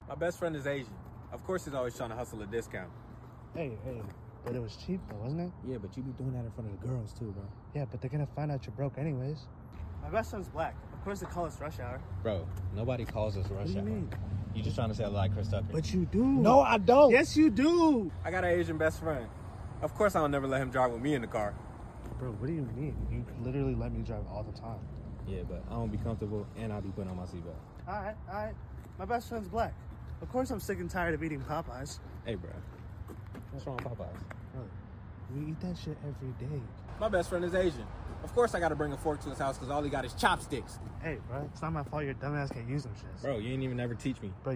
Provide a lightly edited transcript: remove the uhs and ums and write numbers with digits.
My best friend is Asian. Of course he's always trying to hustle a discount. Hey, but it was cheap though, wasn't it? Yeah, but you be doing that in front of the girls too, bro. Yeah, but they're gonna find out you're broke anyways. My best friend's black. Of course they call us rush hour. Bro, nobody calls us rush What do you hour. mean? You just trying to say I like Chris Tucker. But you do. No, I don't. Yes, you do. I got an Asian best friend. Of course I'll never let him drive with me in the car. Bro, what do you mean? You literally let me drive all the time. Yeah, but I don't be comfortable and I'll be putting on my seatbelt. All right. My best friend's black. Of course I'm sick and tired of eating Popeyes. Hey, bro. What's wrong with Popeyes? Bro, we eat that shit every day. My best friend is Asian. Of course I gotta bring a fork to his house because all he got is chopsticks. Hey, bro, it's not my fault your dumbass can't use them shits. Bro, you ain't even never teach me. Bro,